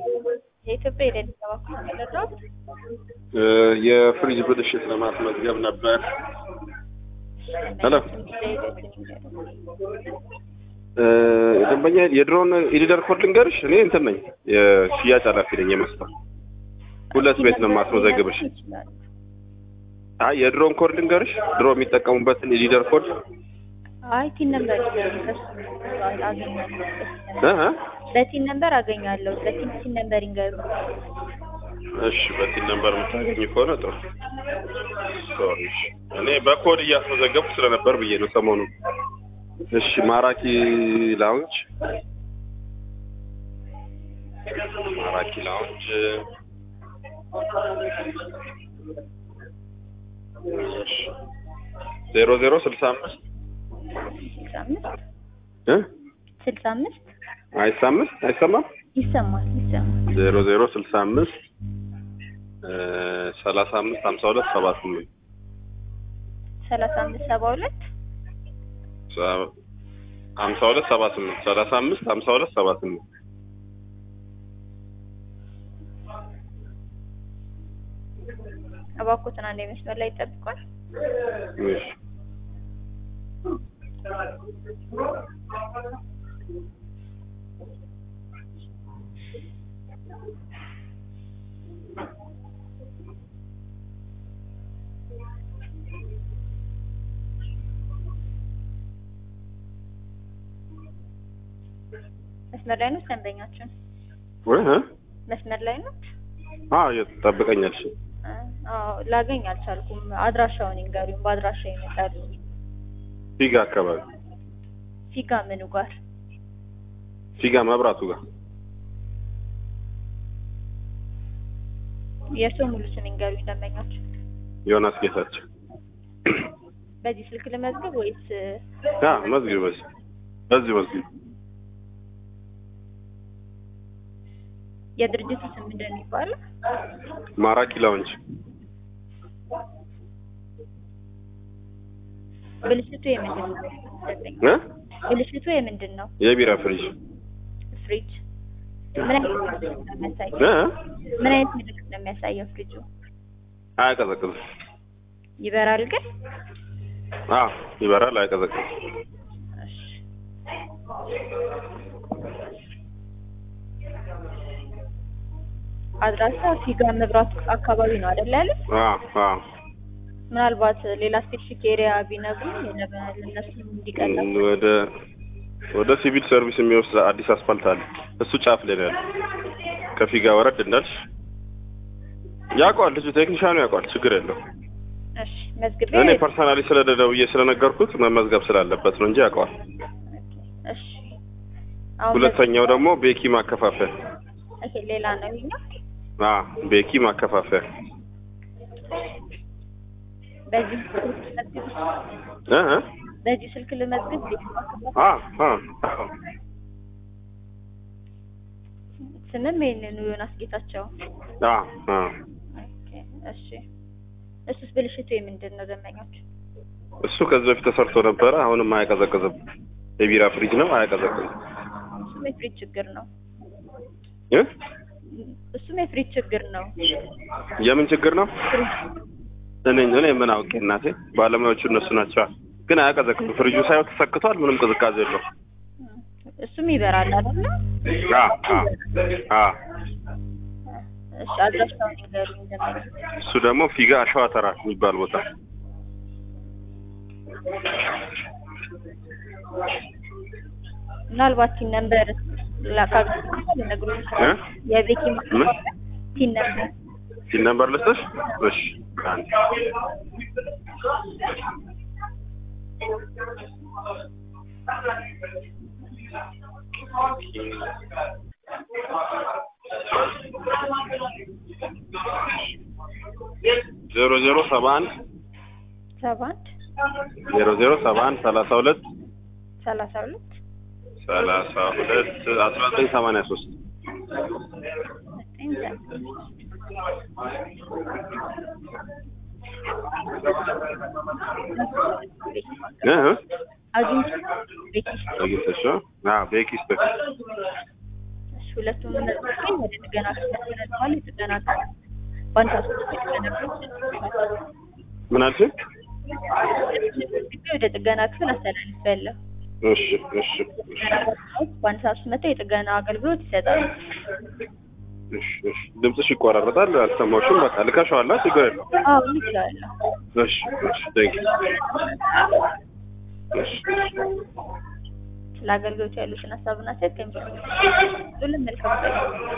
የኢትዮጵያ ኤሌክትሪክ አገልግሎት የፍሪጅ ብልሽት ለማስመዝገብ ነበር። ሄሎ ደንበኛ የድሮን ኢሊደር ኮድ ልንገርሽ። እኔ እንትን ነኝ የሽያጭ ኃላፊ ነኝ። የመስጠት ሁለት ቤት ነው ማስመዘግብሽ። አይ የድሮን ኮድ ልንገርሽ፣ ድሮ የሚጠቀሙበትን ኢሊደር ኮድ። አይ ቲን ነምበር በቲን ነምበር አገኛለሁ። በቲን ነምበር ይንገሩ። እሺ በቲን ነምበር የምታገኝ ከሆነ ጥሩ። ሶሪ እኔ በኮድ እያስመዘገብኩ ስለነበር ብዬ ነው ሰሞኑን። እሺ ማራኪ ላውንጅ ማራኪ ላውንጅ 0065 65 አይሰማም? ይሰማል። 0065 35 52 78 35 72 52 78 35 52 78 አባኮትና አንዴ መስመር ላይ ይጠብቋል። እሺ መስመር ላይ ነው ደንበኛችን? መስመር ላይ ነው? እየጠበቀኛልሽ። ላገኝ አልቻልኩም። አድራሻውን ይንገሩኝ። በአድራሻ ይመጣሉ። ፊጋ አካባቢ። ፊጋ ምኑ ጋር? ፊጋ መብራቱ ጋር። የሰው ሙሉ ስም ይንገሩኝ ደንበኛችን። ዮናስ ጌታቸው። በዚህ ስልክ ልመዝግብ ወይስ? መዝግብ። በዚህ የድርጅቱ ስም ምንድን ነው የሚባለው? ማራኪ ላውንጅ። ብልሽቱ የምንድን ነው? ብልሽቱ የምንድን ነው? የቢራ ፍሪጅ። ምን አይነት ምልክት ነው የሚያሳየው ፍሪጁ? አያቀዘቅዝም። ይበራል ግን? ይበራል፣ አያቀዘቅዝም። አድራሻ ፊጋ መብራቱ አካባቢ ነው አይደል ያለ? ምናልባት ሌላ ስፔሲፊክ ኤሪያ ቢነግሩኝ ለነሱ እንዲቀላል። ወደ ሲቪል ሰርቪስ የሚወስድ አዲስ አስፋልት አለ። እሱ ጫፍ ላይ ነው ያለው። ከፊጋ ወረድ እንዳልሽ ያውቀዋል ልጁ፣ ቴክኒሻኑ ያውቀዋል። ችግር የለው። እሺ መዝግቤ እኔ ፐርሰናሊ ስለደውዬ ስለነገርኩት መመዝገብ ስላለበት ነው እንጂ ያውቀዋል። እሺ ሁለተኛው ደግሞ ቤኪ ማከፋፈያ። እሺ ሌላ ነው ይሄኛው? ቤኪ ማከፋፈያ። በዚህ ስልክ ልመዝግብ? ስምም ይሄንን ዮናስ ጌታቸው። እሺ እሱስ ብልሽቱ የምንድን ነው ደንበኛችን? እሱ ከዚህ በፊት ተሰርቶ ነበረ። አሁንም አያቀዘቅዝም። የቢራ ፍሪጅ ነው፣ አያቀዘቅዝም። እሱም የፍሪጅ ችግር ነው። እሱም የፍሪጅ ችግር ነው። የምን ችግር ነው? እኔ ምን አውቄ እናቴ፣ ባለሙያዎቹ እነሱ ናቸው። ግን አያቀዘቅዝም። ፍሪጁ ሳይሆን ተሰክቷል። ምንም ቅዝቃዜ የለው። እሱም ይበራል አይደል? እሺ አድራሻውን ይንገሩኝ ደንበኛ። እሱ ደግሞ ፊጋ አሸዋ ተራ የሚባል ቦታ። ምናልባት ቲን ነምበር ለነገሩኝ የቤኪ ቲን ነምበር ልስጥሽ? እሺ አንድ 0071 0071 1983 አግኝተሽው? ቤኪስ ሁለቱም መዝግቤ ወደ ጥገና ክፍል አስተላልፋለሁ። የጥገና ክፍል በአንድ ሰዓት ውስጥ የጥገና ክፍል ምን አልሽኝ? መዝግቤ ወደ ጥገና ክፍል አስተላልፋለሁ። እሺ እሺ በአንድ ሰዓት ውስጥ መጥተው የጥገና አገልግሎት ይሰጣሉ። እሺ እሺ ድምፅሽ ይቆራረጣል፣ አልሰማሁሽም። በቃ ልከሽዋል፣ ችግር የለውም። አዎ ልኬዋለሁ። እሺ እሺ ቴንክ እሺ ስለ አገልግሎቱ ያሉትን ሀሳብና አስተያየት ከሚሰጡን መልካም